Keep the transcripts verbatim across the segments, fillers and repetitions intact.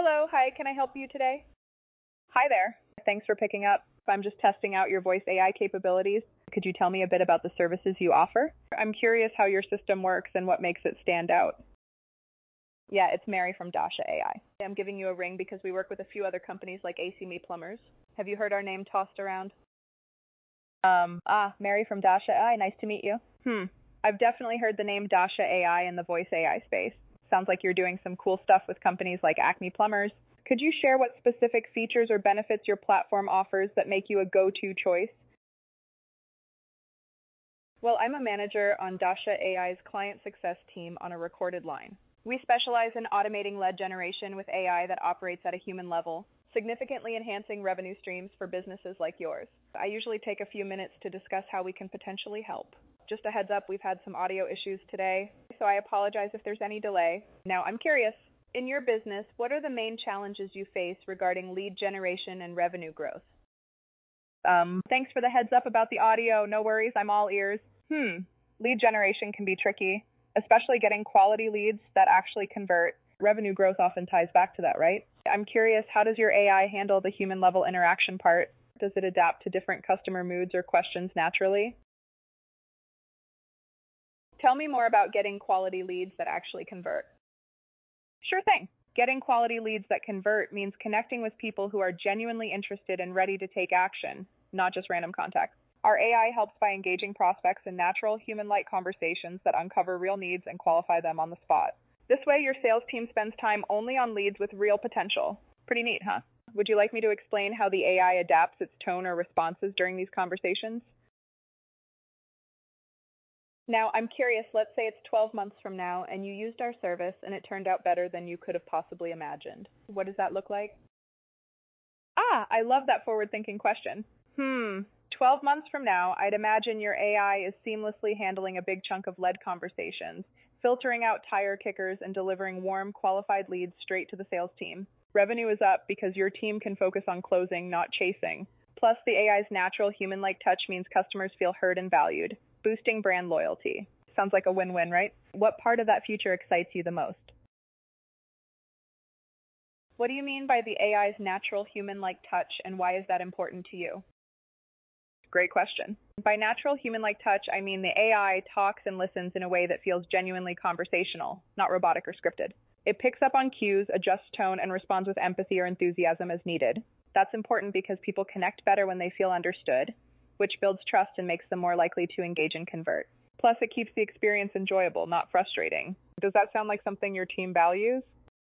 Hello, hi, can I help you today? Hi there. Thanks for picking up. I'm just testing out your voice A I capabilities. Could you tell me a bit about the services you offer? I'm curious how your system works and what makes it stand out. Yeah, it's Mary from Dasha A I. I'm giving you a ring because we work with a few other companies like A C Me Plumbers. Have you heard our name tossed around? Um, ah, Mary from Dasha A I, nice to meet you. Hmm, I've definitely heard the name Dasha A I in the voice A I space. Sounds like you're doing some cool stuff with companies like Acme Plumbers. Could you share what specific features or benefits your platform offers that make you a go-to choice? Well, I'm a manager on Dasha A I's client success team on a recorded line. We specialize in automating lead generation with A I that operates at a human level, significantly enhancing revenue streams for businesses like yours. I usually take a few minutes to discuss how we can potentially help. Just a heads up, we've had some audio issues today, so I apologize if there's any delay. Now, I'm curious, in your business, what are the main challenges you face regarding lead generation and revenue growth? Um, thanks for the heads up about the audio. No worries, I'm all ears. Hmm, lead generation can be tricky, especially getting quality leads that actually convert. Revenue growth often ties back to that, right? I'm curious, how does your A I handle the human level interaction part? Does it adapt to different customer moods or questions naturally? Tell me more about getting quality leads that actually convert. Sure thing. Getting quality leads that convert means connecting with people who are genuinely interested and ready to take action, not just random contacts. Our A I helps by engaging prospects in natural, human-like conversations that uncover real needs and qualify them on the spot. This way, your sales team spends time only on leads with real potential. Pretty neat, huh? Would you like me to explain how the A I adapts its tone or responses during these conversations? Now, I'm curious, let's say it's twelve months from now and you used our service and it turned out better than you could have possibly imagined. What does that look like? Ah, I love that forward-thinking question. Hmm, twelve months from now, I'd imagine your A I is seamlessly handling a big chunk of lead conversations, filtering out tire kickers and delivering warm, qualified leads straight to the sales team. Revenue is up because your team can focus on closing, not chasing. Plus, the A I's natural human-like touch means customers feel heard and valued, boosting brand loyalty. Sounds like a win-win, right? What part of that future excites you the most? What do you mean by the A I's natural human-like touch, and why is that important to you? Great question. By natural human-like touch, I mean the A I talks and listens in a way that feels genuinely conversational, not robotic or scripted. It picks up on cues, adjusts tone, and responds with empathy or enthusiasm as needed. That's important because people connect better when they feel understood, which builds trust and makes them more likely to engage and convert. Plus, it keeps the experience enjoyable, not frustrating. Does that sound like something your team values?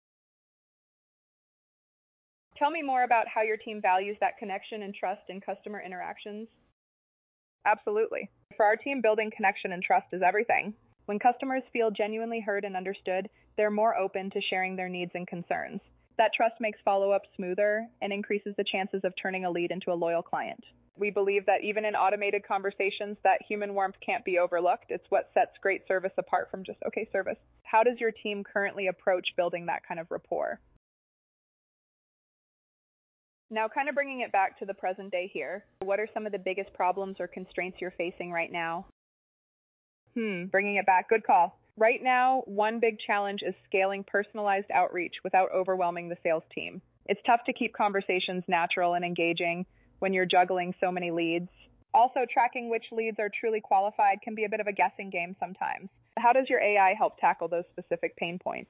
Tell me more about how your team values that connection and trust in customer interactions. Absolutely. For our team, building connection and trust is everything. When customers feel genuinely heard and understood, they're more open to sharing their needs and concerns. That trust makes follow-up smoother and increases the chances of turning a lead into a loyal client. We believe that even in automated conversations, that human warmth can't be overlooked. It's what sets great service apart from just okay service. How does your team currently approach building that kind of rapport? Now, kind of bringing it back to the present day here, what are some of the biggest problems or constraints you're facing right now? Hmm, bringing it back, good call. Right now, one big challenge is scaling personalized outreach without overwhelming the sales team. It's tough to keep conversations natural and engaging when you're juggling so many leads. Also, tracking which leads are truly qualified can be a bit of a guessing game sometimes. How does your A I help tackle those specific pain points?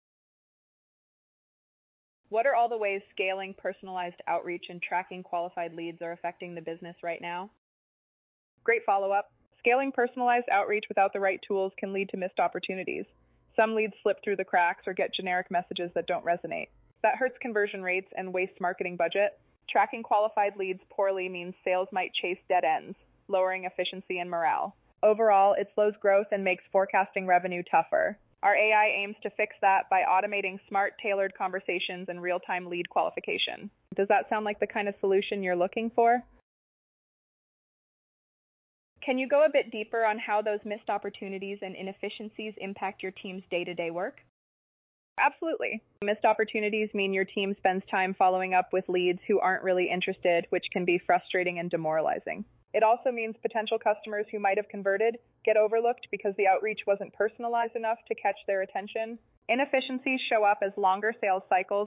What are all the ways scaling personalized outreach and tracking qualified leads are affecting the business right now? Great follow-up. Scaling personalized outreach without the right tools can lead to missed opportunities. Some leads slip through the cracks or get generic messages that don't resonate. That hurts conversion rates and wastes marketing budget. Tracking qualified leads poorly means sales might chase dead ends, lowering efficiency and morale. Overall, it slows growth and makes forecasting revenue tougher. Our A I aims to fix that by automating smart, tailored conversations and real-time lead qualification. Does that sound like the kind of solution you're looking for? Can you go a bit deeper on how those missed opportunities and inefficiencies impact your team's day-to-day work? Absolutely. Missed opportunities mean your team spends time following up with leads who aren't really interested, which can be frustrating and demoralizing. It also means potential customers who might have converted get overlooked because the outreach wasn't personalized enough to catch their attention. Inefficiencies show up as longer sales cycles